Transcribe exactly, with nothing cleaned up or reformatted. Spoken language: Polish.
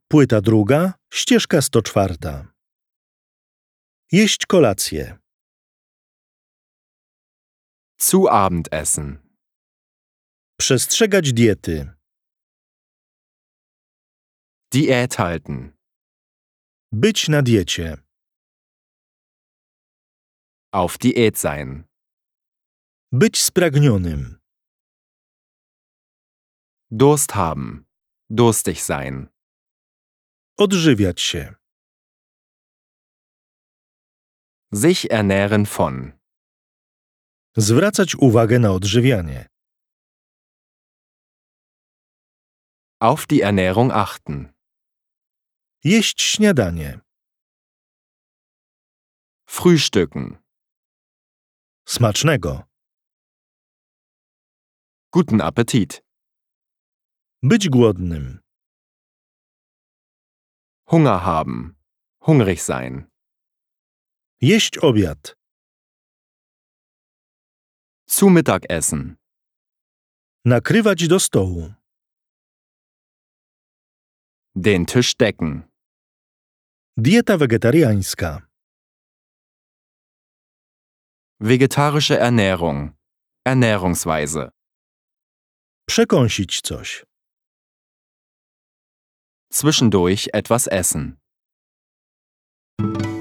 Płyta druga, ścieżka sto czwarta. Jeść kolację. Zu Abendessen. Przestrzegać diety. Diät halten. Być na diecie. Auf Diät sein. Być spragnionym. Durst haben. Durstig sein. Odżywiać się. Sich ernähren von. Zwracać uwagę na odżywianie. Auf die Ernährung achten. Jeść śniadanie. Frühstücken. Smacznego. Guten Appetit. Być głodnym. Hunger haben. Hungrig sein. Jeść obiad. Zu Mittagessen. Nakrywać do stołu. Den Tisch decken. Dieta wegetariańska. Vegetarische Ernährung. Ernährungsweise. Przekąsić coś. Zwischendurch etwas essen.